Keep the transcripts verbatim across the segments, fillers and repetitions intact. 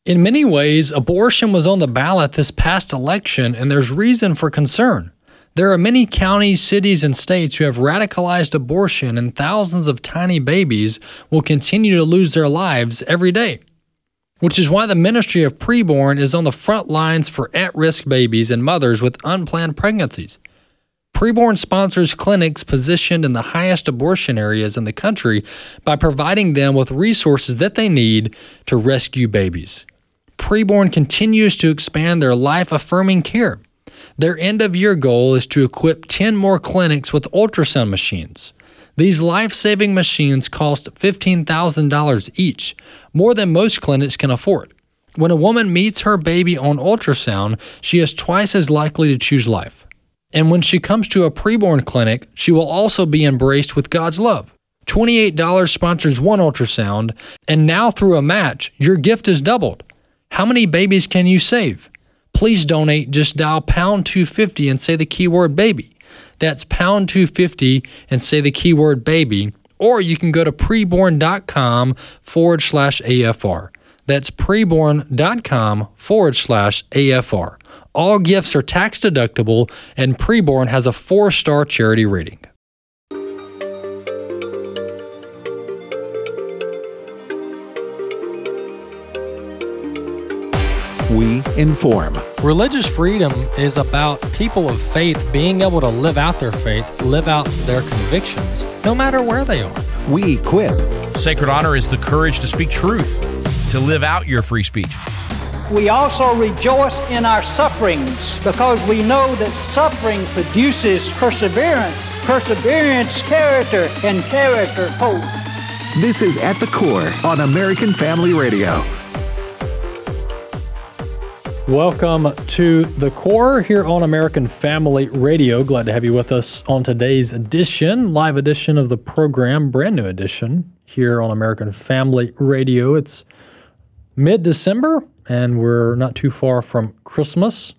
In many ways, abortion was on the ballot this past election, and there's reason for concern. There are many counties, cities, and states who have radicalized abortion, and thousands of tiny babies will continue to lose their lives every day. Which is why the Ministry of Preborn is on the front lines for at-risk babies and mothers with unplanned pregnancies. Preborn sponsors clinics positioned in the highest abortion areas in the country by providing them with resources that they need to rescue babies. Preborn continues to expand their life-affirming care. Their end-of-year goal is to equip ten more clinics with ultrasound machines. These life-saving machines cost fifteen thousand dollars each, more than most clinics can afford. When a woman meets her baby on ultrasound, she is twice as likely to choose life. And when she comes to a preborn clinic, she will also be embraced with God's love. twenty-eight dollars sponsors one ultrasound, and now through a match, your gift is doubled. How many babies can you save? Please donate. Just dial pound two fifty and say the keyword baby. That's pound two fifty and say the keyword baby, or you can go to preborn.com forward slash AFR. That's preborn.com forward slash AFR. All gifts are tax deductible, and Preborn has a four-star charity rating. We inform. Religious freedom is about people of faith being able to live out their faith, live out their convictions, no matter where they are. We equip. Sacred honor is the courage to speak truth, to live out your free speech. We also rejoice in our sufferings because we know that suffering produces perseverance, perseverance, character, and character, hope. This is At the Core on American Family Radio. Welcome to The Core here on American Family Radio. Glad to have you with us on today's edition, live edition of the program, brand new edition here on American Family Radio. It's mid-December, and we're not too far from Christmas.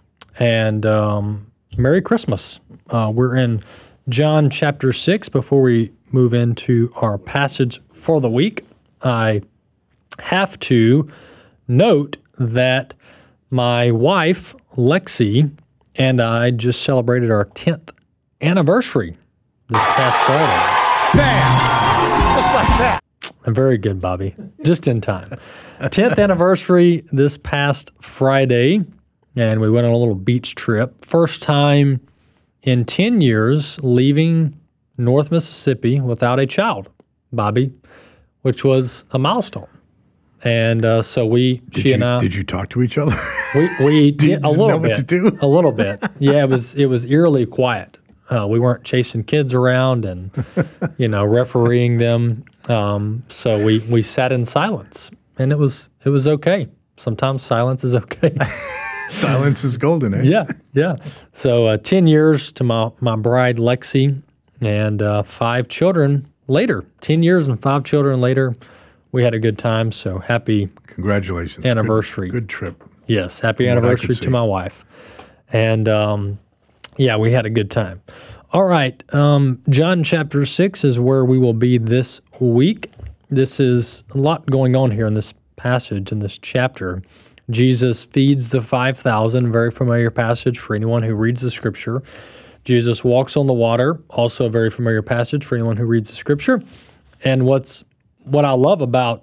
And um, Merry Christmas. Uh, we're in John chapter six. Before we move into our passage for the week, I have to note that my wife, Lexi, and I just celebrated our tenth anniversary this past Friday. Bam! Just like that. I'm very good, Bobby. Just in time. tenth anniversary this past Friday, and we went on a little beach trip. First time in ten years leaving North Mississippi without a child, Bobby, which was a milestone. And uh, so we, Did she you, and I, did you talk to each other? we we Did you did a little know bit, what to do? a little bit. Yeah, it was it was eerily quiet. Uh, we weren't chasing kids around and you know refereeing them. Um, so we we sat in silence, and it was it was okay. Sometimes silence is okay. Silence is golden, eh? Yeah, yeah. So uh, ten years to my my bride Lexi, and uh, five children later. Ten years and five children later. We had a good time, so happy Congratulations. anniversary. Good, good trip. Yes, happy From what I anniversary could to see. my wife. And um, yeah, we had a good time. All right, um, John chapter six is where we will be this week. This is a lot going on here in this passage, in this chapter. Jesus feeds the five thousand, very familiar passage for anyone who reads the scripture. Jesus walks on the water, also a very familiar passage for anyone who reads the scripture. And what's What I love about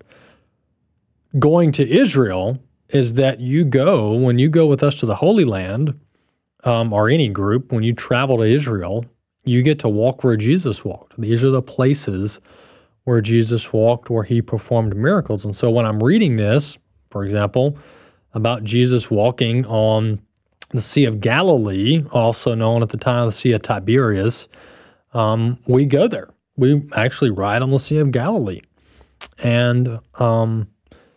going to Israel is that you go, when you go with us to the Holy Land, um, or any group, when you travel to Israel, you get to walk where Jesus walked. These are the places where Jesus walked, where he performed miracles. And so when I'm reading this, for example, about Jesus walking on the Sea of Galilee, also known at the time the Sea of Tiberias, um, we go there. We actually ride on the Sea of Galilee. And um,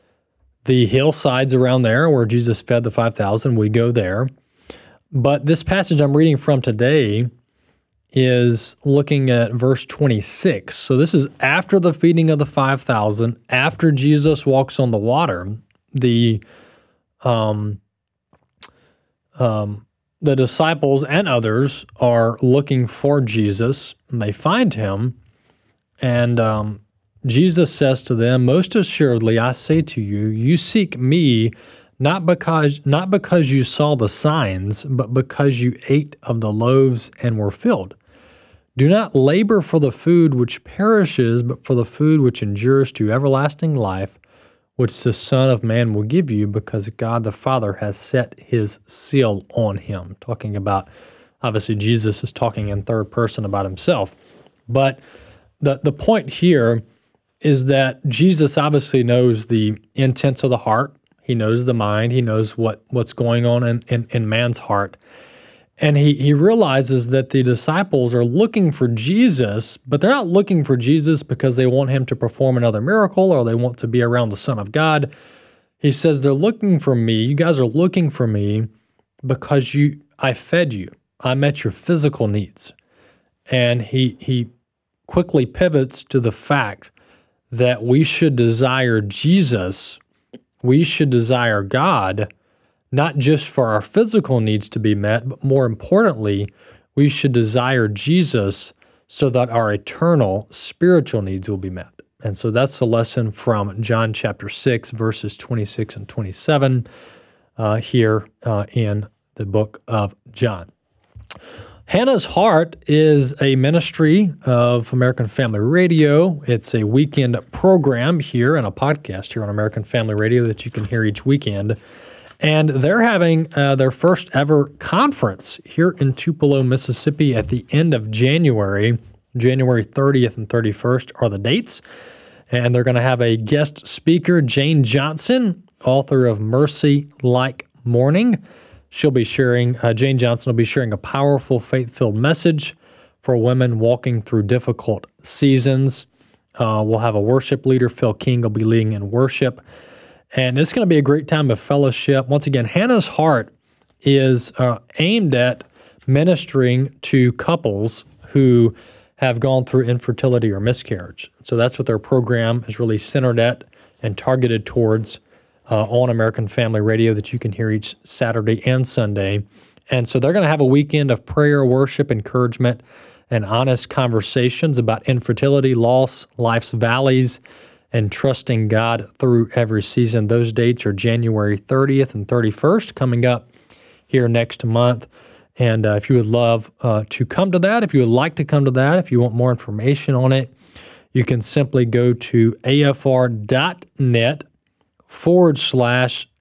the hillsides around there where Jesus fed the five thousand, we go there. But this passage I'm reading from today is looking at verse twenty-six. So this is after the feeding of the five thousand, after Jesus walks on the water. The um, um, the disciples and others are looking for Jesus, and they find him, and um, Jesus says to them, "Most assuredly, I say to you, you seek me not because not because you saw the signs, but because you ate of the loaves and were filled. Do not labor for the food which perishes, but for the food which endures to everlasting life, which the Son of Man will give you, because God the Father has set his seal on him." Talking about, obviously, Jesus is talking in third person about himself. But the, the point here is that Jesus obviously knows the intents of the heart. He knows the mind. He knows what, what's going on in, in, in man's heart. And he, he realizes that the disciples are looking for Jesus, but they're not looking for Jesus because they want him to perform another miracle or they want to be around the Son of God. He says, they're looking for me. You guys are looking for me because you I fed you. I met your physical needs. And he he quickly pivots to the fact that we should desire Jesus, we should desire God, not just for our physical needs to be met, but more importantly, we should desire Jesus so that our eternal spiritual needs will be met. And so that's the lesson from John chapter six, verses twenty-six and twenty-seven uh, here uh, in the book of John. Hannah's Heart is a ministry of American Family Radio. It's a weekend program here and a podcast here on American Family Radio that you can hear each weekend. And they're having uh, their first ever conference here in Tupelo, Mississippi at the end of January. January thirtieth and thirty-first are the dates. And they're going to have a guest speaker, Jane Johnson, author of Mercy Like Morning. She'll be sharing, uh, Jane Johnson will be sharing a powerful, faith-filled message for women walking through difficult seasons. Uh, we'll have a worship leader, Phil King, will be leading in worship. And it's going to be a great time of fellowship. Once again, Hannah's Heart is uh, aimed at ministering to couples who have gone through infertility or miscarriage. So that's what their program is really centered at and targeted towards uh, on American Family Radio that you can hear each Saturday and Sunday. And so they're going to have a weekend of prayer, worship, encouragement, and honest conversations about infertility, loss, life's valleys, and trusting God through every season. Those dates are January thirtieth and thirty-first coming up here next month. And uh, if you would love uh, to come to that, if you would like to come to that, if you want more information on it, you can simply go to afr.net forward slash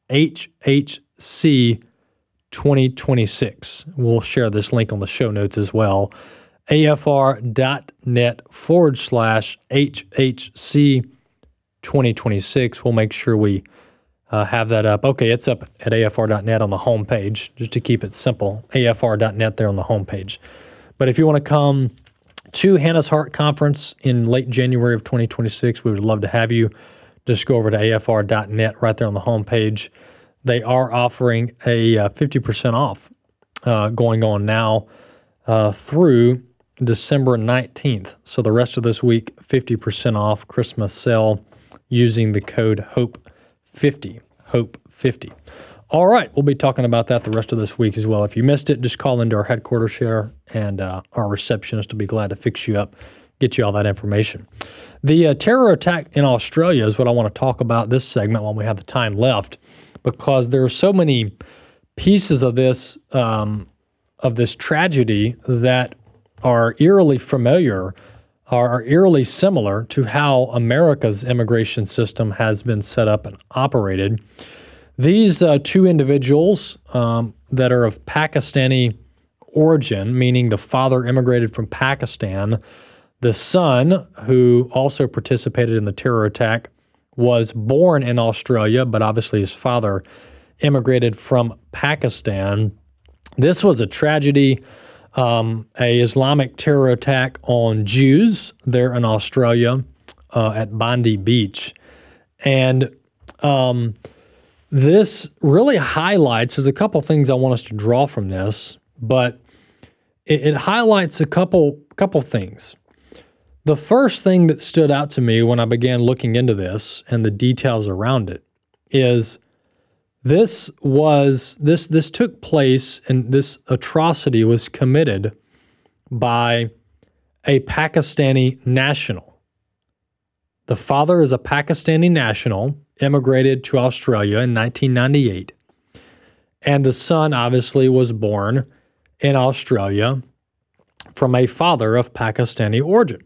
HHC 2026. We'll share this link on the show notes as well. afr.net forward slash HHC twenty twenty-six. We'll make sure we uh, have that up. Okay, it's up at A F R dot net on the homepage, just to keep it simple. A F R dot net there on the homepage. But if you want to come to Hannah's Heart Conference in late January of twenty twenty-six, we would love to have you. Just go over to A F R dot net right there on the homepage. They are offering a uh, fifty percent off uh, going on now uh, through December nineteenth. So the rest of this week, fifty percent off Christmas sale using the code hope fifty, hope fifty. All right, we'll be talking about that the rest of this week as well. If you missed it, just call into our headquarters here, and uh, our receptionist will be glad to fix you up, get you all that information. The uh, terror attack in Australia is what I want to talk about this segment when we have the time left, because there are so many pieces of this um, of this tragedy that are eerily familiar, are eerily similar to how America's immigration system has been set up and operated. These uh, two individuals um, that are of Pakistani origin, meaning the father immigrated from Pakistan, the son, who also participated in the terror attack, was born in Australia, but obviously his father immigrated from Pakistan. This was a tragedy. Um, a Islamic terror attack on Jews there in Australia uh, at Bondi Beach. And um, this really highlights, there's a couple things I want us to draw from this, but it, it highlights a couple couple things. The first thing that stood out to me when I began looking into this and the details around it is This was this this took place, and this atrocity was committed by a Pakistani national. The father is a Pakistani national, immigrated to Australia in nineteen ninety-eight. And the son obviously was born in Australia from a father of Pakistani origin.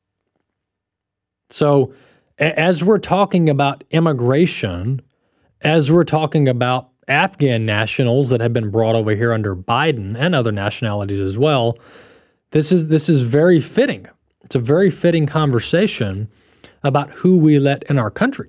So as we're talking about immigration, as we're talking about Afghan nationals that have been brought over here under Biden and other nationalities as well, this is this is very fitting. It's a very fitting conversation about who we let in our country.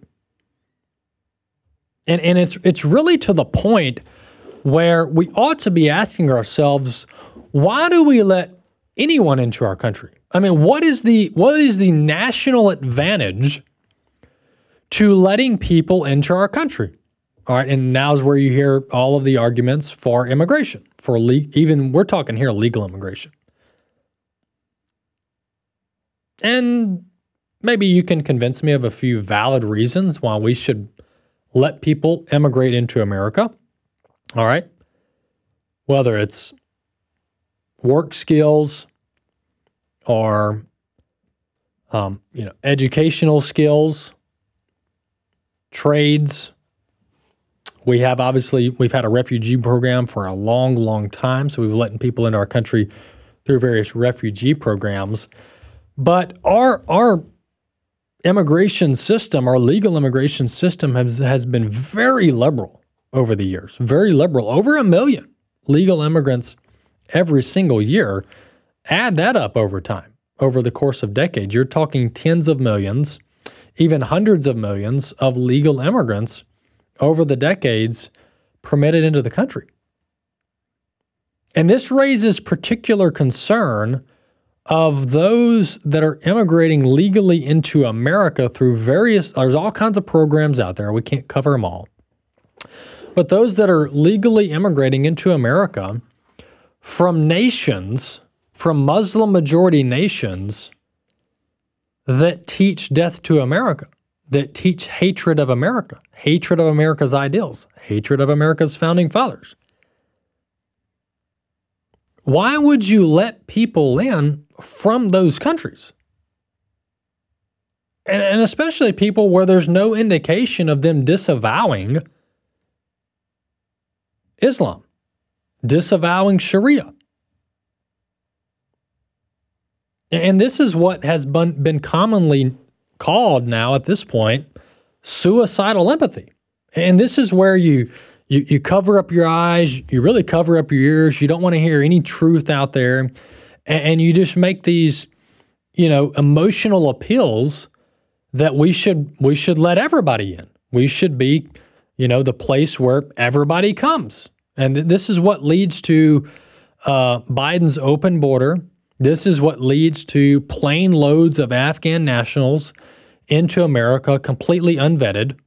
And and it's it's really to the point where we ought to be asking ourselves, why do we let anyone into our country? I mean, what is the what is the national advantage to letting people into our country? All right, and now's where you hear all of the arguments for immigration, for le- even we're talking here legal immigration. And maybe you can convince me of a few valid reasons why we should let people immigrate into America. All right, whether it's work skills or um, you know, educational skills, trades. We have obviously, we've had a refugee program for a long, long time. So we've letting people into our country through various refugee programs. But our our immigration system, our legal immigration system has, has been very liberal over the years, very liberal, over a million legal immigrants every single year. Add that up over time, over the course of decades. You're talking tens of millions, even hundreds of millions of legal immigrants over the decades permitted into the country. And this raises particular concern of those that are immigrating legally into America through various, there's all kinds of programs out there. We can't cover them all. But those that are legally immigrating into America from nations, from Muslim majority nations that teach death to America, that teach hatred of America, hatred of America's ideals, hatred of America's founding fathers. Why would you let people in from those countries? And, and especially people where there's no indication of them disavowing Islam, disavowing Sharia. And this is what has been, been commonly called now at this point suicidal empathy. And this is where you, you you cover up your eyes, you really cover up your ears, you don't want to hear any truth out there, and, and you just make these, you know, emotional appeals that we should we should let everybody in. We should be, you know, the place where everybody comes. And th- this is what leads to uh, Biden's open border. This is what leads to plane loads of Afghan nationals into America completely unvetted.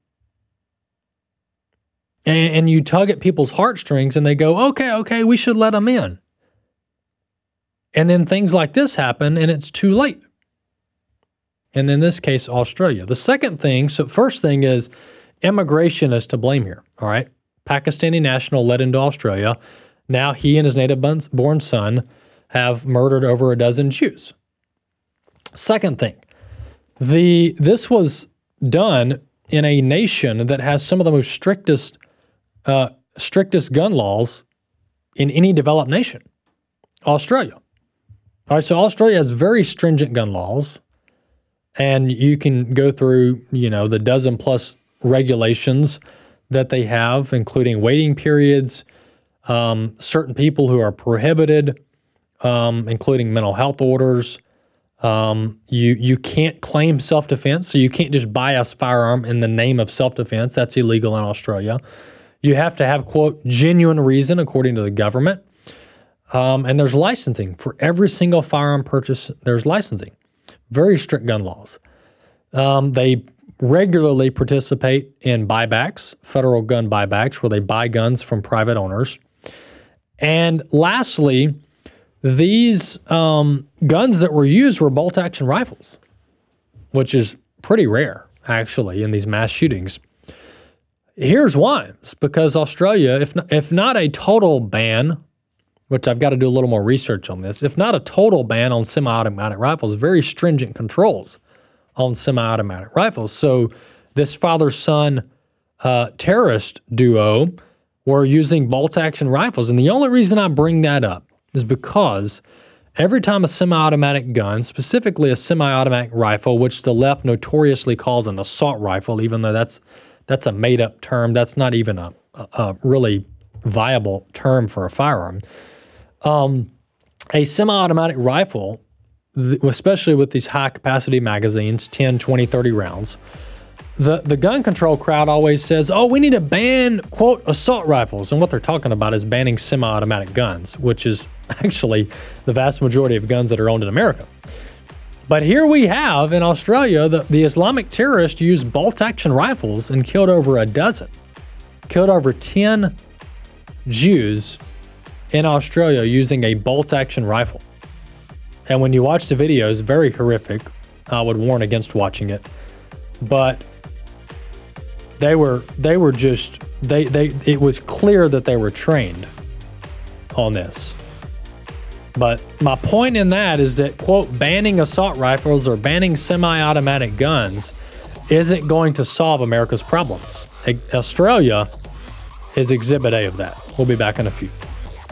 And, and you tug at people's heartstrings and they go, okay, okay, we should let them in. And then things like this happen and it's too late. And in this case, Australia. The second thing, so first thing is immigration is to blame here, all right? Pakistani national led into Australia. Now he and his native-born son have murdered over a dozen Jews. Second thing, the this was done in a nation that has some of the most strictest uh, strictest gun laws in any developed nation, Australia. All right, so Australia has very stringent gun laws, and you can go through, you know, the dozen plus regulations that they have, including waiting periods, um, certain people who are prohibited, Um, including mental health orders. Um, you you can't claim self-defense, so you can't just buy a firearm in the name of self-defense. That's illegal in Australia. You have to have, quote, genuine reason, according to the government. Um, and there's licensing. For every single firearm purchase, there's licensing. Very strict gun laws. Um, they regularly participate in buybacks, federal gun buybacks, where they buy guns from private owners. And lastly, these um, guns that were used were bolt-action rifles, which is pretty rare, actually, in these mass shootings. Here's why. It's because Australia, if not, if not a total ban, which I've got to do a little more research on this, if not a total ban on semi-automatic rifles, very stringent controls on semi-automatic rifles. So this father-son uh, terrorist duo were using bolt-action rifles. And the only reason I bring that up is because every time a semi-automatic gun, specifically a semi-automatic rifle, which the left notoriously calls an assault rifle, even though that's that's a made-up term, that's not even a, a, a really viable term for a firearm. Um, a semi-automatic rifle, th- especially with these high-capacity magazines, ten, twenty, thirty rounds, the, the gun control crowd always says, oh, we need to ban, quote, assault rifles. And what they're talking about is banning semi-automatic guns, which is actually the vast majority of guns that are owned in America. But here we have, in Australia, the, the Islamic terrorists used bolt-action rifles and killed over a dozen, killed over ten Jews in Australia using a bolt-action rifle. And when you watch the videos, very horrific. I would warn against watching it. But they were they were just they they it was clear that they were trained on this. But my point in that is that, quote, banning assault rifles or banning semi-automatic guns isn't going to solve America's problems. Australia is exhibit A of that. We'll be back in a few.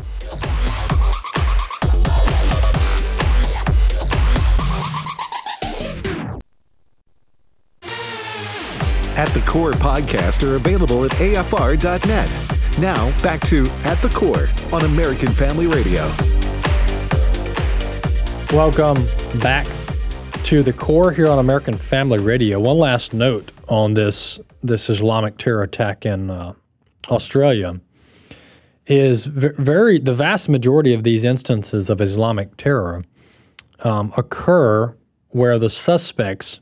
At the Core podcasts are available at A F R dot net. Now, back to At the Core on American Family Radio. Welcome back to The Core here on American Family Radio. One last note on this, this Islamic terror attack in uh, Australia is very, the vast majority of these instances of Islamic terror um, occur where the suspects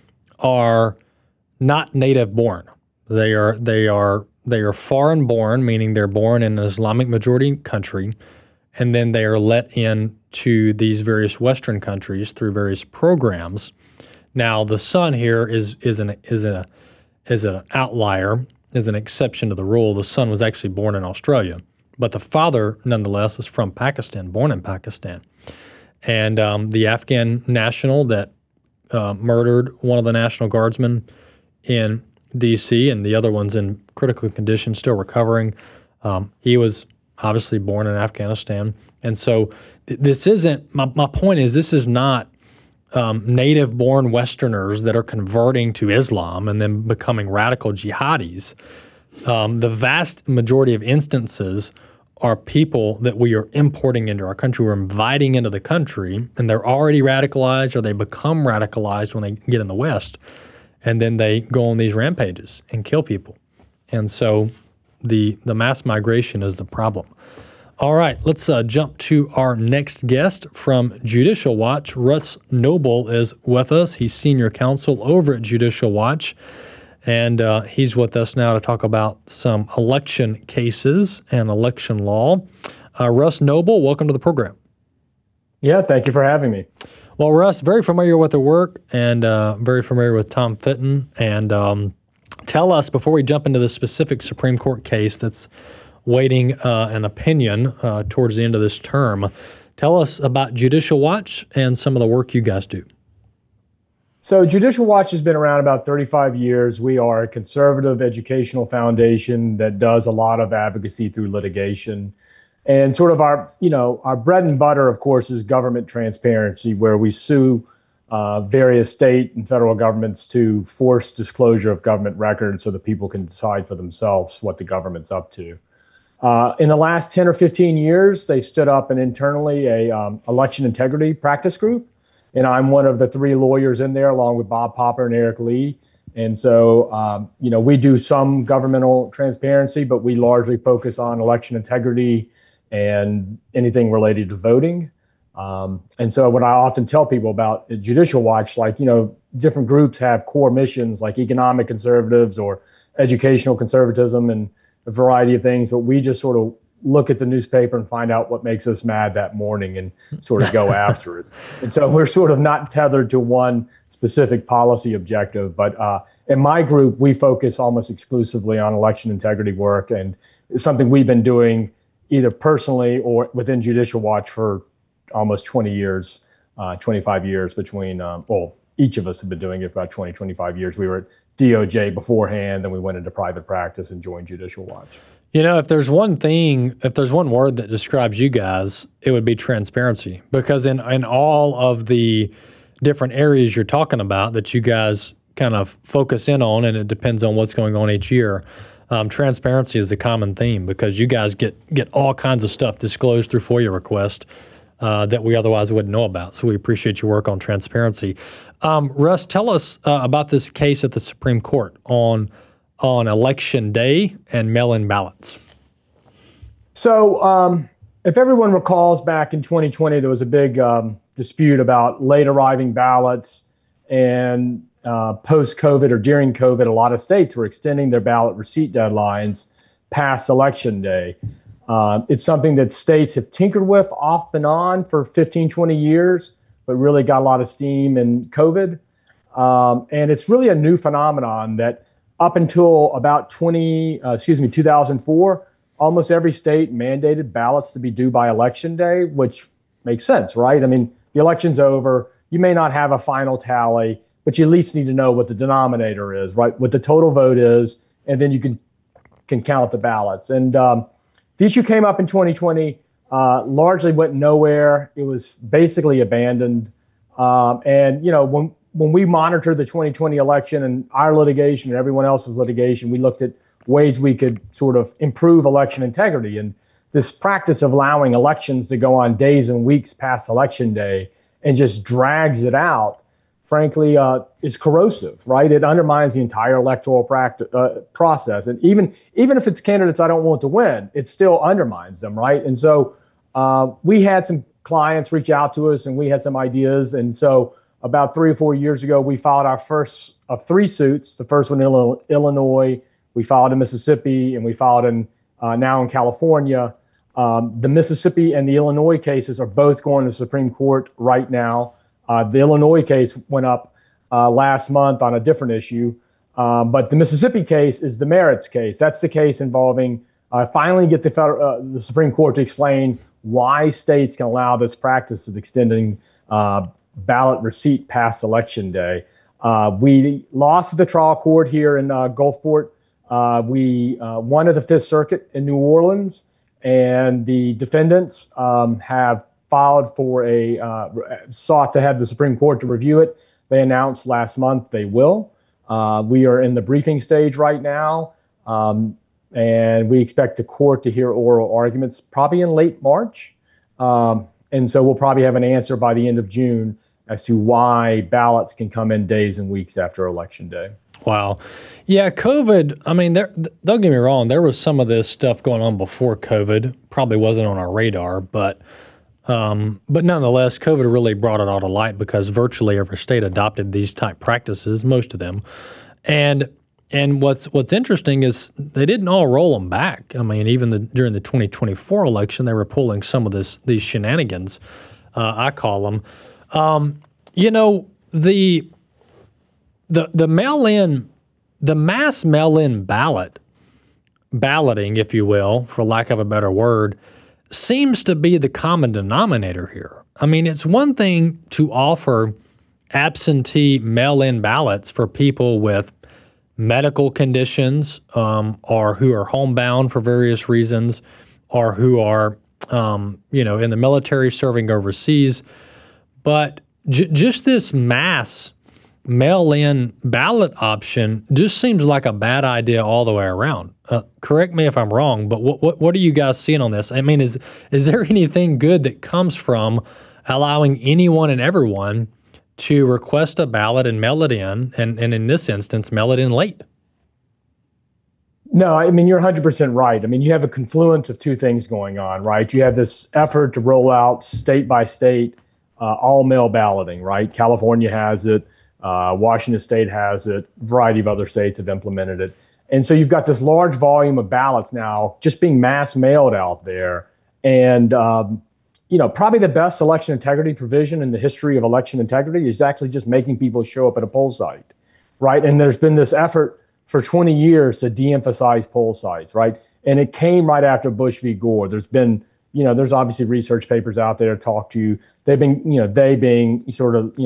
are not native born. They are they are they are foreign born, meaning they're born in an Islamic majority country, and then they are let in to these various Western countries through various programs. Now, the son here is is an is a is an outlier, is an exception to the rule. The son was actually born in Australia, but the father, nonetheless, is from Pakistan, born in Pakistan. And um, the Afghan national that uh, murdered one of the National Guardsmen in D C and the other one's in critical condition, still recovering. Um, he was obviously born in Afghanistan. And so th- this isn't, my, my point is this is not um, native-born Westerners that are converting to Islam and then becoming radical jihadis. Um, the vast majority of instances are people that we are importing into our country, we're inviting into the country, and they're already radicalized or they become radicalized when they get in the West. And then they go on these rampages and kill people. And so the the mass migration is the problem. All right, let's uh, jump to our next guest from Judicial Watch. Russ Noble is with us. He's senior counsel over at Judicial Watch. And uh, he's with us now to talk about some election cases and election law. Uh, Russ Noble, welcome to the program. Yeah, thank you for having me. Well, Russ, very familiar with the work and uh, very familiar with Tom Fitton. And um, tell us, before we jump into the specific Supreme Court case that's waiting uh, an opinion uh, towards the end of this term, tell us about Judicial Watch and some of the work you guys do. So Judicial Watch has been around about thirty-five years. We are a conservative educational foundation that does a lot of advocacy through litigation. And sort of our, you know, our bread and butter, of course, is government transparency, where we sue uh, various state and federal governments to force disclosure of government records so that people can decide for themselves what the government's up to. Uh, in the last ten or fifteen years, they stood up an internally a um, election integrity practice group. And I'm one of the three lawyers in there, along with Bob Popper and Eric Lee. And so, um, you know, we do some governmental transparency, but we largely focus on election integrity and anything related to voting. Um, and so what I often tell people about Judicial Watch, like, you know, different groups have core missions like economic conservatives or educational conservatism and a variety of things, but we just sort of look at the newspaper and find out what makes us mad that morning and sort of go after it. And so we're sort of not tethered to one specific policy objective, but uh, in my group, we focus almost exclusively on election integrity work, and it's something we've been doing either personally or within Judicial Watch for almost twenty years, uh, twenty-five years between, um, well, each of us have been doing it for about twenty, twenty-five years. We were at D O J beforehand, then we went into private practice and joined Judicial Watch. You know, if there's one thing, if there's one word that describes you guys, it would be transparency. Because in, in all of the different areas you're talking about that you guys kind of focus in on, and it depends on what's going on each year, um, transparency is the common theme because you guys get, get all kinds of stuff disclosed through FOIA requests uh, that we otherwise wouldn't know about. So we appreciate your work on transparency. Um, Russ, tell us uh, about this case at the Supreme Court on on election day and mail-in ballots. So um, if everyone recalls, back in twenty twenty, there was a big um, dispute about late arriving ballots, and uh, post-COVID or during COVID, a lot of states were extending their ballot receipt deadlines past election day. Uh, it's something that states have tinkered with off and on for fifteen, twenty years, but really got a lot of steam in COVID. Um, and it's really a new phenomenon that up until about twenty, uh, excuse me, two thousand four, almost every state mandated ballots to be due by election day, which makes sense, right? I mean, the election's over. You may not have a final tally, but you at least need to know what the denominator is, right? What the total vote is, and then you can can count the ballots. And um, the issue came up in twenty twenty, uh, largely went nowhere. It was basically abandoned. Um, and, you know, when when we monitored the twenty twenty election and our litigation and everyone else's litigation, we looked at ways we could sort of improve election integrity. And this practice of allowing elections to go on days and weeks past election day and just drags it out, frankly, uh, is corrosive, right? It undermines the entire electoral practice, uh, process. And even, even if it's candidates I don't want to win, it still undermines them, right? And so uh, we had some clients reach out to us and we had some ideas. And so about three or four years ago, we filed our first of three suits. The first one in Illinois, we filed in Mississippi, and we filed in uh, now in California. Um, the Mississippi and the Illinois cases are both going to the Supreme Court right now. Uh, the Illinois case went up uh, last month on a different issue, um, but the Mississippi case is the merits case. That's the case involving uh, finally get the federal, uh, the Supreme Court to explain why states can allow this practice of extending uh, ballot receipt past election day. Uh, we lost at the trial court here in uh, Gulfport. Uh, we uh, won at the Fifth Circuit in New Orleans, and the defendants um, have filed for a, uh, sought to have the Supreme Court to review it. They announced last month they will. Uh, we are in the briefing stage right now, um, and we expect the court to hear oral arguments probably in late March. Um, and so we'll probably have an answer by the end of June as to why ballots can come in days and weeks after Election Day. Wow. Yeah, COVID, I mean, there, don't get me wrong, there was some of this stuff going on before COVID. Probably wasn't on our radar, but um, but nonetheless, COVID really brought it all to light because virtually every state adopted these type practices, most of them. And and what's what's interesting is they didn't all roll them back. I mean, even the, during the twenty twenty-four election, they were pulling some of this these shenanigans, uh, I call them. Um, you know, the the the mail-in, the mass mail-in ballot, balloting, if you will, for lack of a better word, seems to be the common denominator here. I mean, it's one thing to offer absentee mail-in ballots for people with medical conditions, um, or who are homebound for various reasons, or who are, um, you know, in the military serving overseas. But j- just this mass mail-in ballot option just seems like a bad idea all the way around. Uh, correct me if I'm wrong, but what, what what are you guys seeing on this? I mean, is is there anything good that comes from allowing anyone and everyone to request a ballot and mail it in, and, and in this instance, mail it in late? No, I mean, you're one hundred percent right. I mean, you have a confluence of two things going on, right? You have this effort to roll out state by state uh, all mail balloting, right? California has it. Uh, Washington State has it. A variety of other states have implemented it. And so you've got this large volume of ballots now just being mass mailed out there. And, um, you know, probably the best election integrity provision in the history of election integrity is actually just making people show up at a poll site, right? And there's been this effort for twenty years to de-emphasize poll sites, right? And it came right after Bush v. Gore. There's been, you know, there's obviously research papers out there to talk to you. They've been, you know, they being sort of, you know,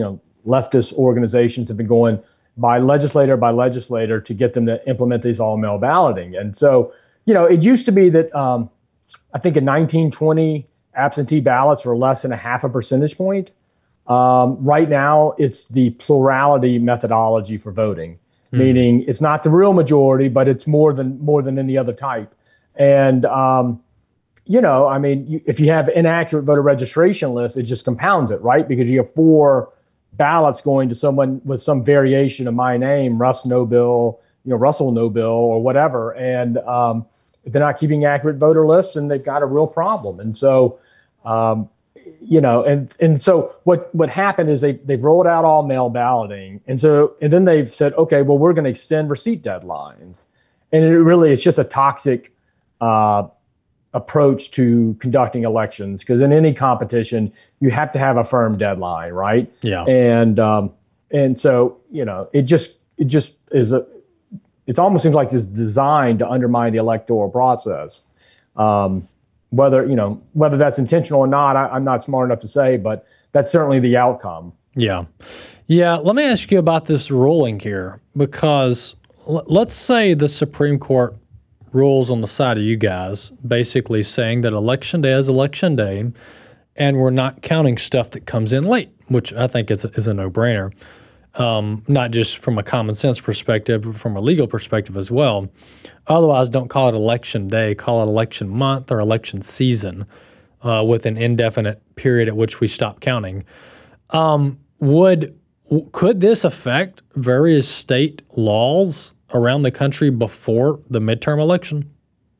leftist organizations have been going by legislator by legislator to get them to implement these all-mail balloting. And so, you know, it used to be that um, I think in nineteen twenty, absentee ballots were less than a half a percentage point. Um, right now, it's the plurality methodology for voting, mm-hmm. meaning it's not the real majority, but it's more than more than any other type. And um, you know, I mean, you, if you have inaccurate voter registration lists, it just compounds it, right? Because you have four ballots going to someone with some variation of my name, Russ No Bill, you know, Russell No Bill, or whatever. And um, if they're not keeping accurate voter lists, then they've got a real problem. And so, um, you know, and and so what what happened is they they've rolled out all mail balloting, and so and then they've said, okay, well, we're going to extend receipt deadlines, and it really it's just a toxic uh, approach to conducting elections, because in any competition you have to have a firm deadline, right? Yeah. And um, and so you know it just it just is a it almost seems like it's designed to undermine the electoral process. Um, whether you know whether that's intentional or not, I, I'm not smart enough to say, but that's certainly the outcome. Yeah, yeah. Let me ask you about this ruling here, because l- let's say the Supreme Court rules on the side of you guys, basically saying that election day is election day, and we're not counting stuff that comes in late, which I think is a, is a no-brainer, um, not just from a common sense perspective, but from a legal perspective as well. Otherwise, don't call it election day, call it election month or election season uh, with an indefinite period at which we stop counting. Um, would could this affect various state laws around the country before the midterm election?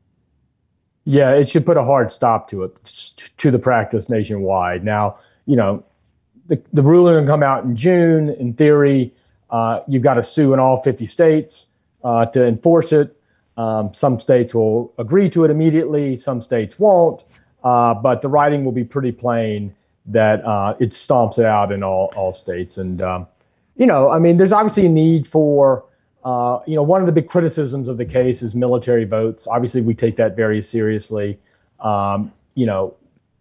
Yeah, it should put a hard stop to it, to the practice nationwide. Now, you know, the, the ruling will come out in June. In theory, uh, you've got to sue in all fifty states uh, to enforce it. Um, some states will agree to it immediately. Some states won't. Uh, but the writing will be pretty plain that uh, it stomps it out in all, all states. And, um, you know, I mean, there's obviously a need for Uh, you know, one of the big criticisms of the case is military votes. Obviously, we take that very seriously. Um, you know,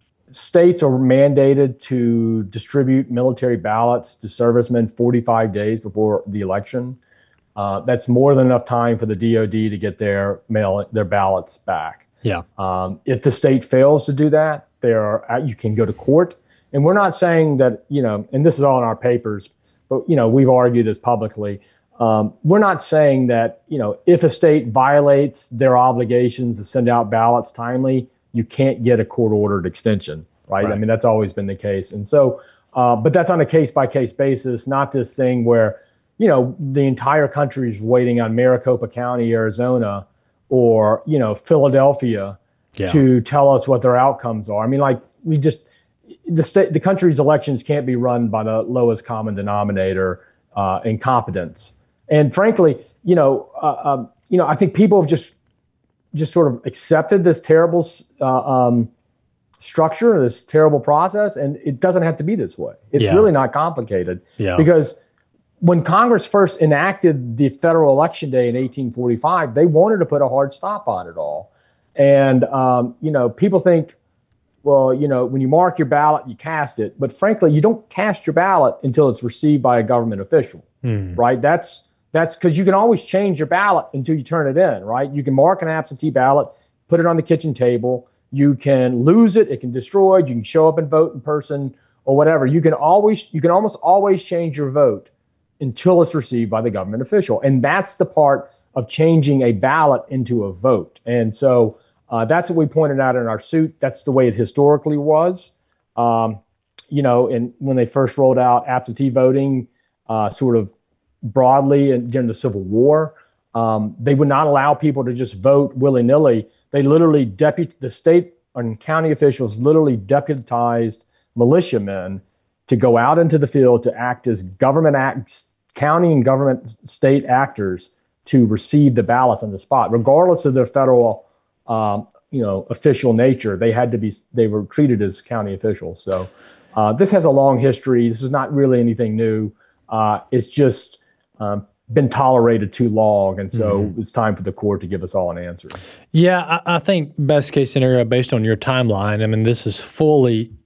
states are mandated to distribute military ballots to servicemen forty-five days before the election. Uh, that's more than enough time for the D O D to get their mail, their ballots back. Yeah. Um, if the state fails to do that, there are, you can go to court. And we're not saying that, you know, and this is all in our papers, but, you know, we've argued this publicly. Um, we're not saying that, you know, if a state violates their obligations to send out ballots timely, you can't get a court-ordered extension, right? right? I mean, that's always been the case. And so, uh, but that's on a case-by-case basis, not this thing where, you know, the entire country is waiting on Maricopa County, Arizona, or, you know, Philadelphia yeah. to tell us what their outcomes are. I mean, like, we just, the state, the country's elections can't be run by the lowest common denominator, uh, incompetence. And frankly, you know, uh, um, you know, I think people have just, just sort of accepted this terrible uh, um, structure, this terrible process, and it doesn't have to be this way. It's yeah. really not complicated. Yeah. Because when Congress first enacted the federal election day in eighteen forty-five, they wanted to put a hard stop on it all. And um, you know, people think, well, you know, when you mark your ballot, you cast it. But frankly, you don't cast your ballot until it's received by a government official, mm. right? That's That's because you can always change your ballot until you turn it in, right? You can mark an absentee ballot, put it on the kitchen table. You can lose it. It can destroy it. You can show up and vote in person or whatever. You can always, you can almost always change your vote until it's received by the government official. And that's the part of changing a ballot into a vote. And so uh, that's what we pointed out in our suit. That's the way it historically was. Um, you know, and when they first rolled out absentee voting, uh, sort of broadly and during the Civil War, um, they would not allow people to just vote willy-nilly. They literally deput the state and county officials literally deputized militiamen to go out into the field to act as government acts, county and government state actors to receive the ballots on the spot, regardless of their federal, um, you know, official nature. They had to be, they were treated as county officials. So uh, this has a long history. This is not really anything new. Uh, it's just um, been tolerated too long, and so mm-hmm. it's time for the court to give us all an answer. Yeah, I, I think best case scenario based on your timeline, I mean, this is fully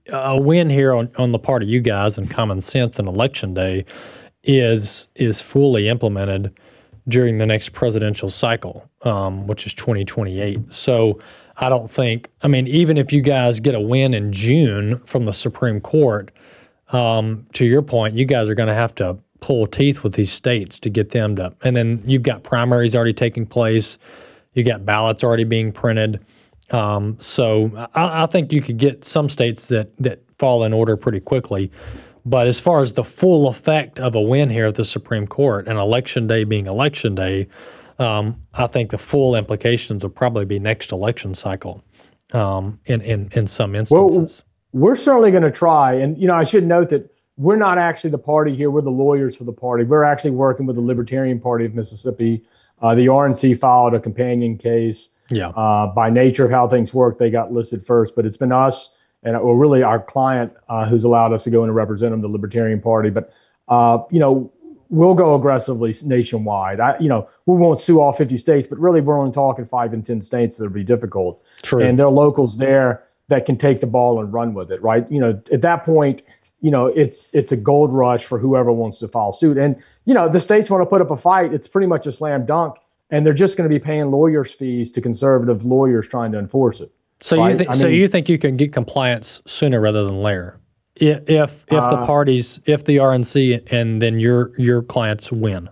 a win here on, on the part of you guys and common sense and election day is is fully implemented during the next presidential cycle, um, which is twenty twenty-eight. So I don't think, I mean, even if you guys get a win in June from the Supreme Court, um, to your point, you guys are going to have to pull teeth with these states to get them to, and then you've got primaries already taking place, you got ballots already being printed. Um, so I, I think you could get some states that, that fall in order pretty quickly. But as far as the full effect of a win here at the Supreme Court and election day being election day, um, I think the full implications will probably be next election cycle um, in, in, in some instances. Well, we're certainly going to try. And, you know, I should note that we're not actually the party here. We're the lawyers for the party. We're actually working with the Libertarian Party of Mississippi. Uh, the R N C filed a companion case. Yeah. Uh, by nature of how things work, they got listed first. But it's been us and well, really our client uh, who's allowed us to go in and represent them, the Libertarian Party. But, uh, you know, we'll go aggressively nationwide. I, you know, we won't sue all fifty states, but really we're only talking five and ten states that'll be difficult. True. And there are locals there that can take the ball and run with it, right? You know, at that point, you know, it's it's a gold rush for whoever wants to file suit. And, you know, the states want to put up a fight. It's pretty much a slam dunk. And they're just going to be paying lawyers' fees to conservative lawyers trying to enforce it. So right? you think I so mean, you think you can get compliance sooner rather than later, if if, if the uh, parties, if the R N C and then your your clients win?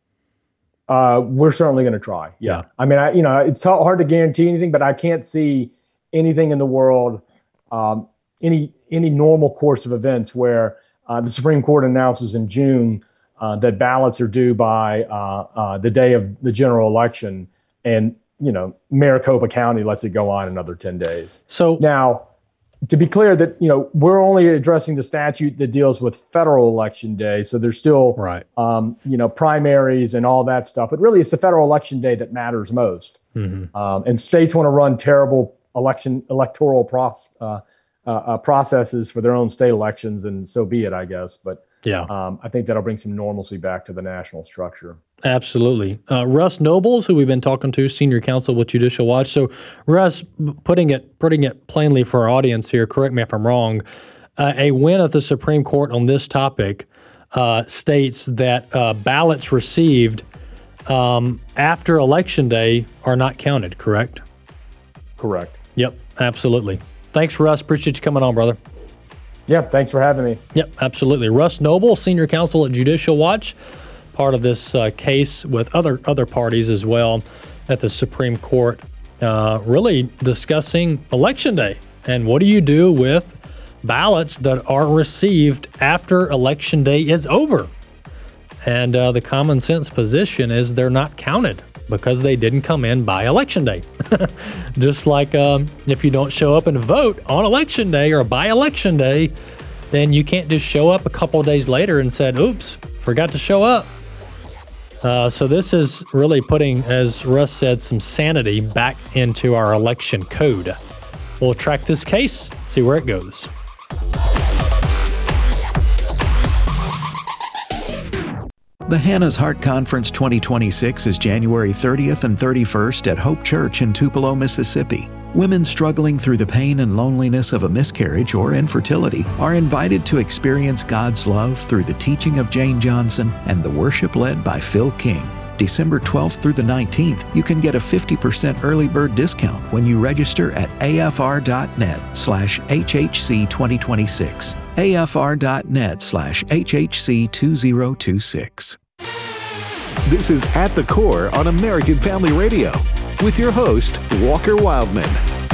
Uh, we're certainly going to try. Yeah. Yeah. I mean, I, you know, it's hard to guarantee anything, but I can't see anything in the world, um, any any normal course of events where uh, the Supreme Court announces in June uh, that ballots are due by uh, uh, the day of the general election, and you know, Maricopa County lets it go on another ten days. So now, to be clear, that you know, we're only addressing the statute that deals with federal election day. So there's still, right. um, you know, primaries and all that stuff. But really, it's the federal election day that matters most. Mm-hmm. Um, and states want to run terrible election electoral process, uh, uh, uh, processes for their own state elections, and so be it, I guess. But yeah, um, I think that'll bring some normalcy back to the national structure. Absolutely. Uh, Russ Nobles, who we've been talking to, senior counsel with Judicial Watch. So, Russ, putting it putting it plainly for our audience here, correct me if I'm wrong, uh, a win at the Supreme Court on this topic uh, states that uh, ballots received um, after Election Day are not counted, correct? Correct. Yep, absolutely. Thanks, Russ. Appreciate you coming on, brother. Yeah, thanks for having me. Yep, absolutely. Russ Noble, senior counsel at Judicial Watch, part of this uh, case with other other parties as well at the Supreme Court, uh, really discussing Election Day and what do you do with ballots that are received after Election Day is over. And uh, the common sense position is they're not counted because they didn't come in by Election Day. Just like um, if you don't show up and vote on Election Day or by Election Day, then you can't just show up a couple of days later and said, oops, forgot to show up. Uh, so this is really putting, as Russ said, some sanity back into our election code. We'll track this case, see where it goes. The Hannah's Heart Conference twenty twenty-six is January thirtieth and thirty-first at Hope Church in Tupelo, Mississippi. Women struggling through the pain and loneliness of a miscarriage or infertility are invited to experience God's love through the teaching of Jane Johnson and the worship led by Phil King. December twelfth through the nineteenth, you can get a fifty percent early bird discount when you register at afr.net slash HHC2026. afr.net slash HHC2026. This is At the Core on American Family Radio with your host, Walker Wildman.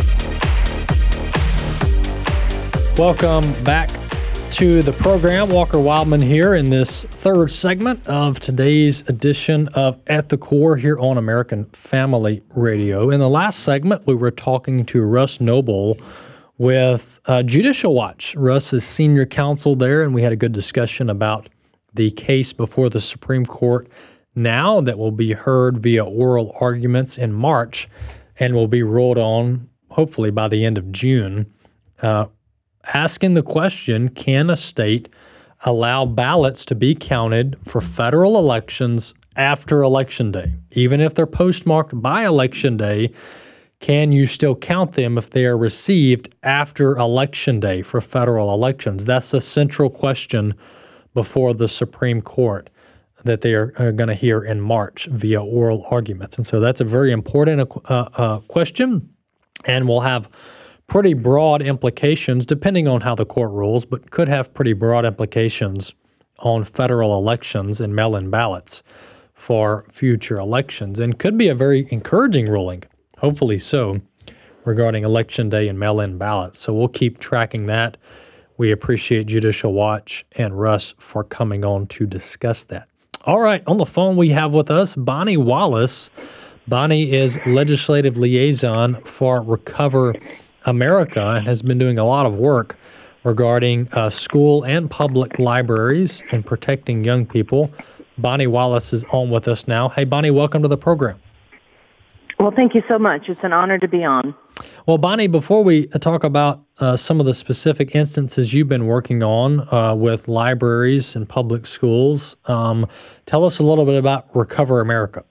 Welcome back to the program. Walker Wildman here in this third segment of today's edition of At the Core here on American Family Radio. In the last segment, we were talking to Russ Noble with uh, Judicial Watch. Russ is senior counsel there, and we had a good discussion about the case before the Supreme Court now that will be heard via oral arguments in March and will be ruled on hopefully by the end of June. Uh, asking the question, can a state allow ballots to be counted for federal elections after Election Day? Even if they're postmarked by Election Day, can you still count them if they are received after Election Day for federal elections? That's the central question before the Supreme Court that they are, are going to hear in March via oral arguments. And so that's a very important uh, uh, question, and will have pretty broad implications, depending on how the court rules, but could have pretty broad implications on federal elections and mail-in ballots for future elections, and could be a very encouraging ruling, hopefully so, regarding Election Day and mail-in ballots. So we'll keep tracking that. We appreciate Judicial Watch and Russ for coming on to discuss that. All right, on the phone we have with us Bonnie Wallace. Bonnie is legislative liaison for Recover America and has been doing a lot of work regarding uh, school and public libraries and protecting young people. Bonnie Wallace is on with us now. Hey, Bonnie, welcome to the program. Well, thank you so much. It's an honor to be on. Well, Bonnie, before we talk about uh, some of the specific instances you've been working on uh, with libraries and public schools, um, tell us a little bit about Recover America.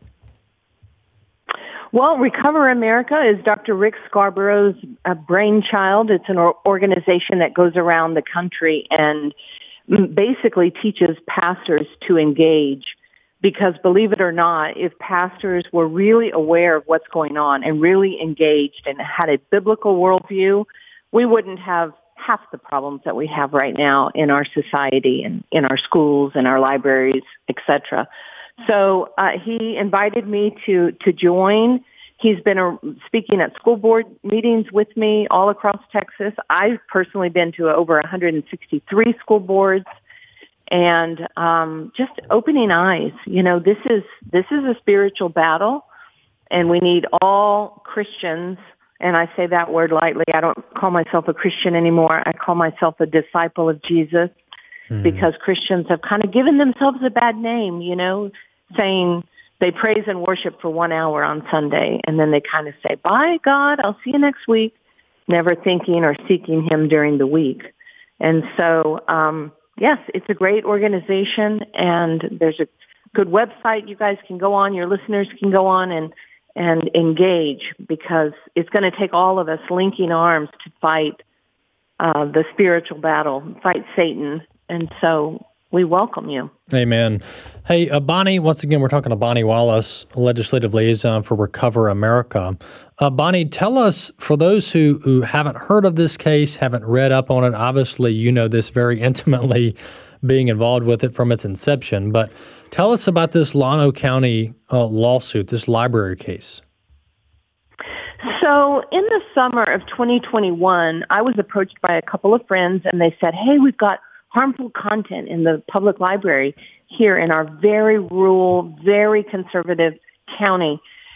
Well, Recover America is Doctor Rick Scarborough's uh, brainchild. It's an or- organization that goes around the country and basically teaches pastors to engage. Because believe it or not, if pastors were really aware of what's going on and really engaged and had a biblical worldview, we wouldn't have half the problems that we have right now in our society and in our schools and our libraries, et cetera. So uh, he invited me to, to join. He's been uh, speaking at school board meetings with me all across Texas. I've personally been to over one hundred sixty-three school boards. And um, just opening eyes, you know, this is this is a spiritual battle, and we need all Christians, and I say that word lightly. I don't call myself a Christian anymore. I call myself a disciple of Jesus, mm-hmm. because Christians have kind of given themselves a bad name, you know, saying they praise and worship for one hour on Sunday, and then they kind of say, bye, God, I'll see you next week, never thinking or seeking him during the week. And so... Um, Yes, it's a great organization, and there's a good website you guys can go on, your listeners can go on and, and engage, because it's going to take all of us linking arms to fight uh, the spiritual battle, fight Satan. And so we welcome you. Amen. Hey, uh, Bonnie, once again, we're talking to Bonnie Wallace, legislative liaison for Recover America. Uh, Bonnie, tell us, for those who, who haven't heard of this case, haven't read up on it, obviously you know this very intimately, being involved with it from its inception, but tell us about this Llano County uh, lawsuit, this library case. So in the summer of twenty twenty-one, I was approached by a couple of friends, and they said, hey, we've got harmful content in the public library here in our very rural, very conservative county.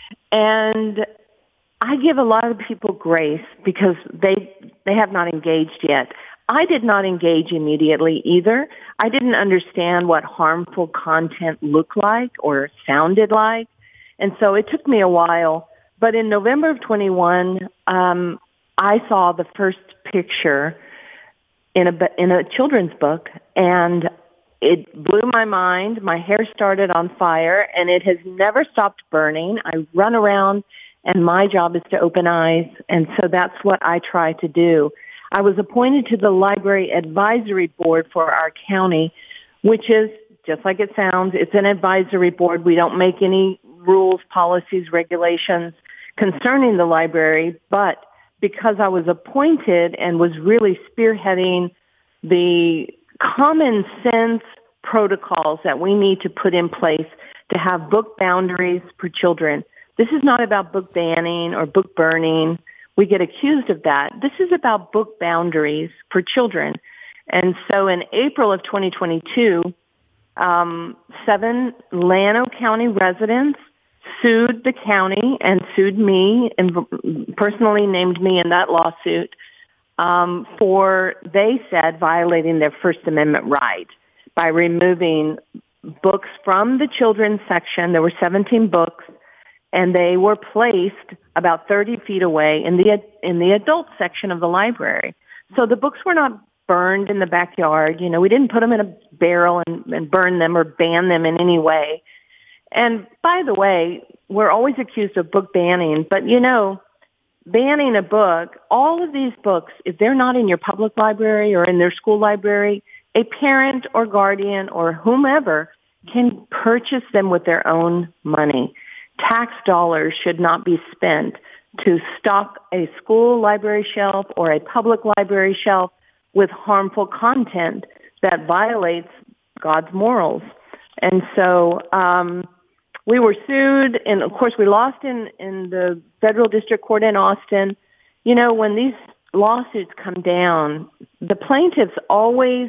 And I give a lot of people grace because they they have not engaged yet. I did not engage immediately either. I didn't understand what harmful content looked like or sounded like. And so it took me a while. But in November of twenty-one, um, I saw the first picture in a in a children's book, and it blew my mind. My hair started on fire, and it has never stopped burning. I run around, and my job is to open eyes, and so that's what I try to do. I was appointed to the Library Advisory Board for our county, which is, just like it sounds, it's an advisory board. We don't make any rules, policies, regulations concerning the library, but because I was appointed and was really spearheading the common sense protocols that we need to put in place to have book boundaries for children. This is not about book banning or book burning. We get accused of that. This is about book boundaries for children. And so in April of twenty twenty-two, um, seven Llano County residents sued the county and sued me and personally named me in that lawsuit um, for, they said, violating their First Amendment right by removing books from the children's section. There were seventeen books, and they were placed about thirty feet away in the in the adult section of the library. So the books were not burned in the backyard. You know, we didn't put them in a barrel and, and burn them or ban them in any way. And by the way, we're always accused of book banning, but you know, banning a book, all of these books, if they're not in your public library or in their school library, a parent or guardian or whomever can purchase them with their own money. Tax dollars should not be spent to stock a school library shelf or a public library shelf with harmful content that violates God's morals. And so um, we were sued, and of course we lost in, in the federal district court in Austin. You know, when these lawsuits come down, the plaintiffs always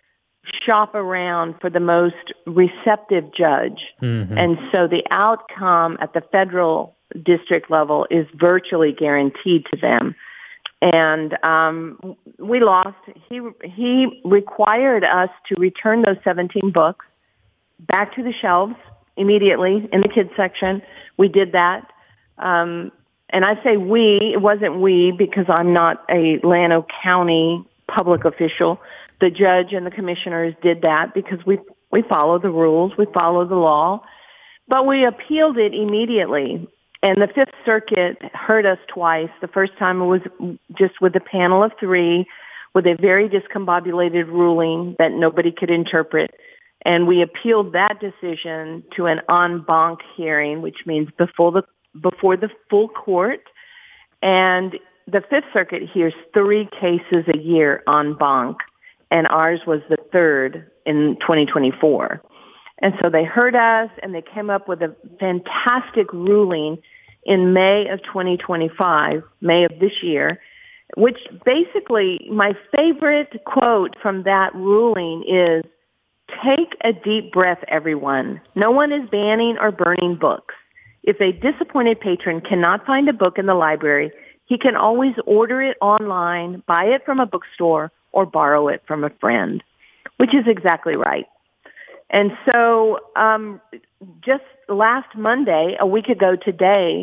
shop around for the most receptive judge. Mm-hmm. And so the outcome at the federal district level is virtually guaranteed to them. And um, we lost. He he required us to return those seventeen books back to the shelves immediately in the kids section. We did that. Um, and I say we, it wasn't we because I'm not a Llano County public official. The judge and the commissioners did that because we we follow the rules, we follow the law. But we appealed it immediately. And the Fifth Circuit heard us twice. The first time it was just with a panel of three with a very discombobulated ruling that nobody could interpret. And we appealed that decision to an en banc hearing, which means before the before the full court. And the Fifth Circuit hears three cases a year en banc, and ours was the third in twenty twenty-four. And so they heard us, and they came up with a fantastic ruling in May of twenty twenty-five, May of this year, which basically my favorite quote from that ruling is, "Take a deep breath, everyone. No one is banning or burning books. If a disappointed patron cannot find a book in the library, he can always order it online, buy it from a bookstore, or borrow it from a friend," which is exactly right. And so um, just last Monday, a week ago today,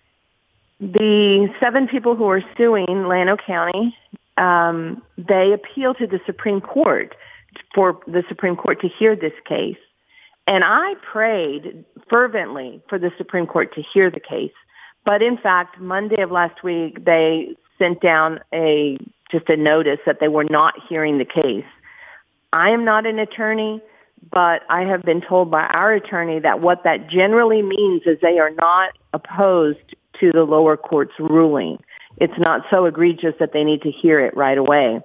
the seven people who are suing Llano County, um, they appealed to the Supreme Court for the Supreme Court to hear this case. And I prayed fervently for the Supreme Court to hear the case. But in fact, Monday of last week, they sent down a just a notice that they were not hearing the case. I am not an attorney, but I have been told by our attorney that what that generally means is they are not opposed to the lower court's ruling. It's not so egregious that they need to hear it right away.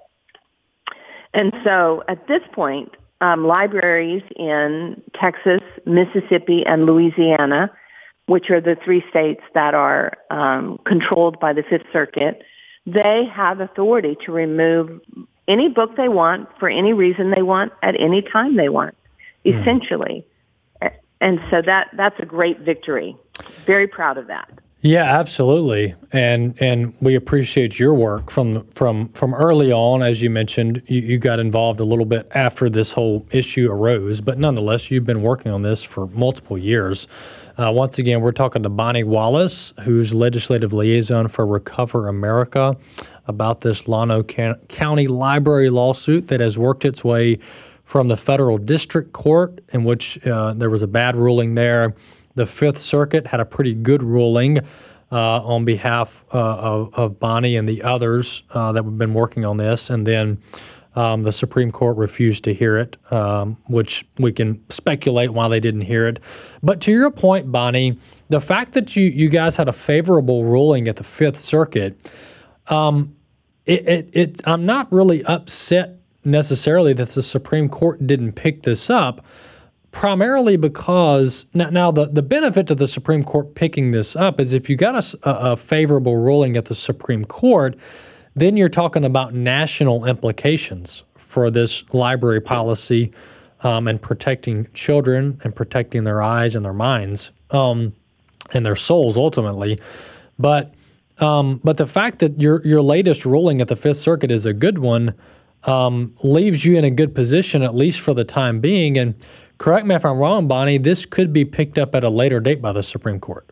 And so at this point, um, libraries in Texas, Mississippi, and Louisiana, which are the three states that are um, controlled by the Fifth Circuit, they have authority to remove any book they want for any reason they want at any time they want, mm. essentially. And so that that's a great victory. Very proud of that. Yeah, absolutely. And and we appreciate your work from from from early on. As you mentioned, you, you got involved a little bit after this whole issue arose, but nonetheless, you've been working on this for multiple years. Uh, once again, we're talking to Bonnie Wallace, who's legislative liaison for Recover America, about this Llano County Library lawsuit that has worked its way from the federal district court, in which uh, there was a bad ruling there. The Fifth Circuit had a pretty good ruling uh, on behalf uh, of, of Bonnie and the others uh, that have been working on this, and then um, the Supreme Court refused to hear it, um, which we can speculate why they didn't hear it. But to your point, Bonnie, the fact that you, you guys had a favorable ruling at the Fifth Circuit, um, it, it, it, I'm not really upset necessarily that the Supreme Court didn't pick this up, primarily because now, now the, the benefit to the Supreme Court picking this up is if you got a, a favorable ruling at the Supreme Court, then you're talking about national implications for this library policy um, and protecting children and protecting their eyes and their minds um, and their souls ultimately. But um, but the fact that your your latest ruling at the Fifth Circuit is a good one um, leaves you in a good position, at least for the time being. And correct me if I'm wrong, Bonnie, this could be picked up at a later date by the Supreme Court.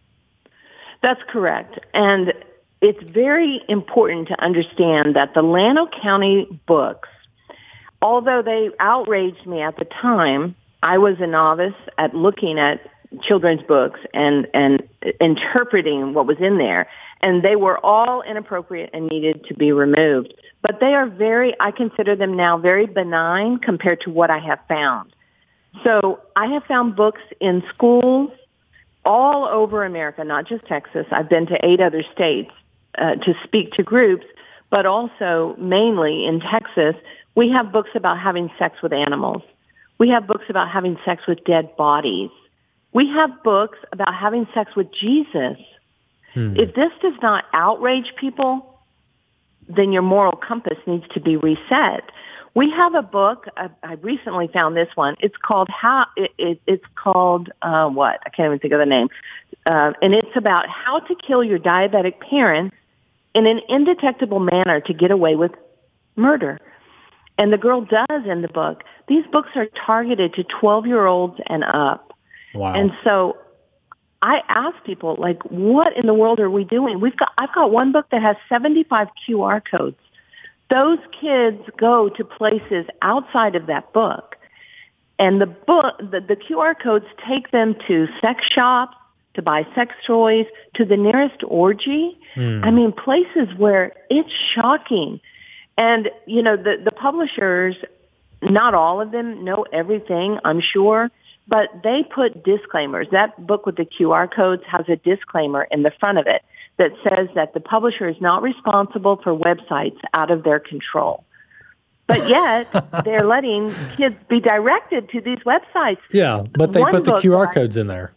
That's correct. And it's very important to understand that the Llano County books, although they outraged me at the time, I was a novice at looking at children's books and, and interpreting what was in there. and they were all inappropriate and needed to be removed. But they are very, I consider them now very benign compared to what I have found. So I have found books in schools all over America, not just Texas. I've been to eight other states uh, to speak to groups, but also mainly in Texas. We have books about having sex with animals. We have books about having sex with dead bodies. We have books about having sex with Jesus. Hmm. If this does not outrage people, then your moral compass needs to be reset. We have a book. I, I recently found this one. It's called how. It, it, it's called uh, what? I can't even think of the name. Uh, and it's about how to kill your diabetic parents in an indetectable manner to get away with murder. And the girl does in the book. These books are targeted to twelve-year-olds and up. Wow. And so I ask people, like, what in the world are we doing? We've got. I've got one book that has seventy-five Q R codes. Those kids go to places outside of that book, and the book, the, the Q R codes take them to sex shops, to buy sex toys, to the nearest orgy. Hmm. I mean, places where it's shocking. And, you know, the, the publishers, not all of them know everything, I'm sure, but they put disclaimers. That book with the Q R codes has a disclaimer in the front of it that says that the publisher is not responsible for websites out of their control. But yet, they're letting kids be directed to these websites. Yeah, but they One put the book Q R like, codes in there.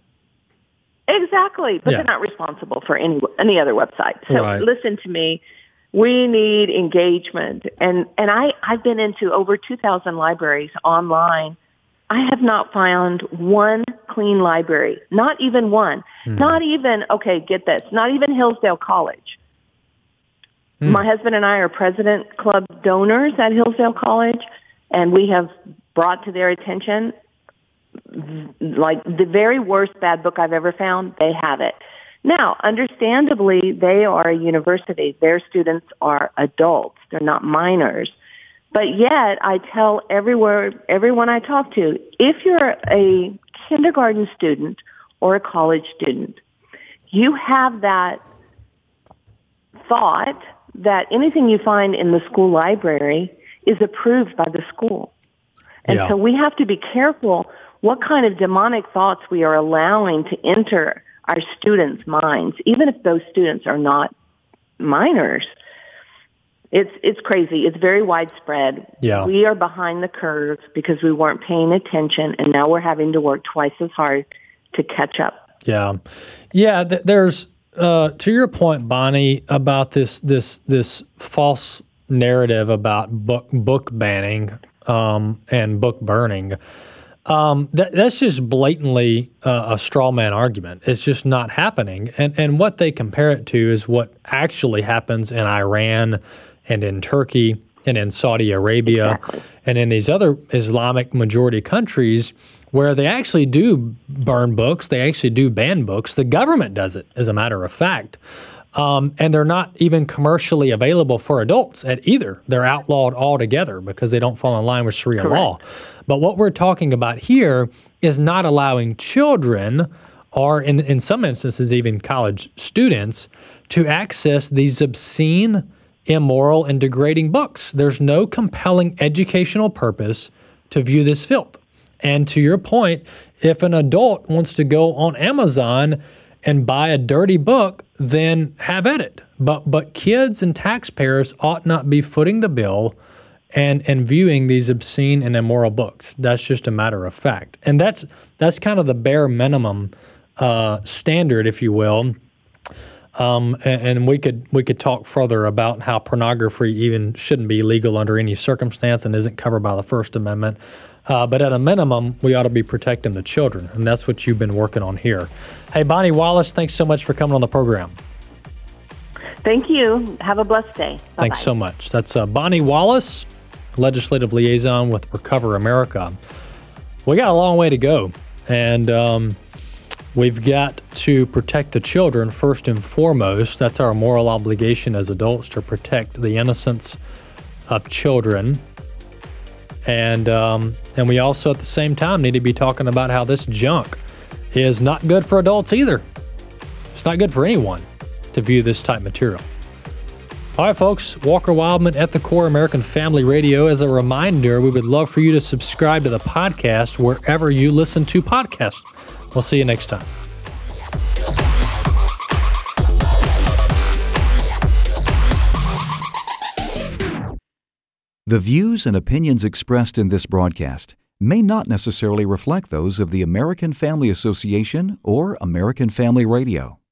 Exactly, but Yeah. they're not responsible for any any other website. So Right. listen to me. We need engagement. And, and I, I've been into over two thousand libraries online. I have not found one clean library, not even one. Hmm. Not even, okay, get this, not even Hillsdale College. Hmm. My husband and I are President Club donors at Hillsdale College, and we have brought to their attention, like, the very worst bad book I've ever found. They have it. Now, understandably, they are a university. Their students are adults. They're not minors. But yet, I tell everywhere, everyone I talk to, if you're a kindergarten student or a college student, you have that thought that anything you find in the school library is approved by the school. And Yeah. so we have to be careful what kind of demonic thoughts we are allowing to enter our students' minds, even if those students are not minors. It's it's crazy. It's very widespread. Yeah. We are behind the curve because we weren't paying attention, and now we're having to work twice as hard to catch up. Yeah, yeah. Th- there's uh, to your point, Bonnie, about this this this false narrative about book book banning um, and book burning. Um, that, that's just blatantly uh, a straw man argument. It's just not happening. And and what they compare it to is what actually happens in Iran and in Turkey and in Saudi Arabia Exactly. and in these other Islamic majority countries where they actually do burn books. They actually do ban books. The government does it, as a matter of fact. Um, and they're not even commercially available for adults at either. They're outlawed altogether because they don't fall in line with Sharia Correct. law. But what we're talking about here is not allowing children, or in, in some instances even college students, to access these obscene, immoral, and degrading books. There's no compelling educational purpose to view this filth. And to your point, if an adult wants to go on Amazon and buy a dirty book, then have at it. But but kids and taxpayers ought not be footing the bill and and viewing these obscene and immoral books. That's just a matter of fact. And that's that's kind of the bare minimum uh, standard, if you will. Um, and, and we could we could talk further about how pornography even shouldn't be legal under any circumstance and isn't covered by the First Amendment. Uh, but at a minimum, we ought to be protecting the children, and that's what you've been working on here. Hey, Bonnie Wallace, thanks so much for coming on the program. Thank you. Have a blessed day. Bye-bye. Thanks so much. That's uh, Bonnie Wallace, legislative liaison with Recover America. We got a long way to go, and um, we've got to protect the children first and foremost. That's our moral obligation as adults, to protect the innocence of children. And um, and we also, at the same time, need to be talking about how this junk is not good for adults either. It's not good for anyone to view this type material. All right, folks, Walker Wildman at the Core American Family Radio. As a reminder, we would love for you to subscribe to the podcast wherever you listen to podcasts. We'll see you next time. The views and opinions expressed in this broadcast may not necessarily reflect those of the American Family Association or American Family Radio.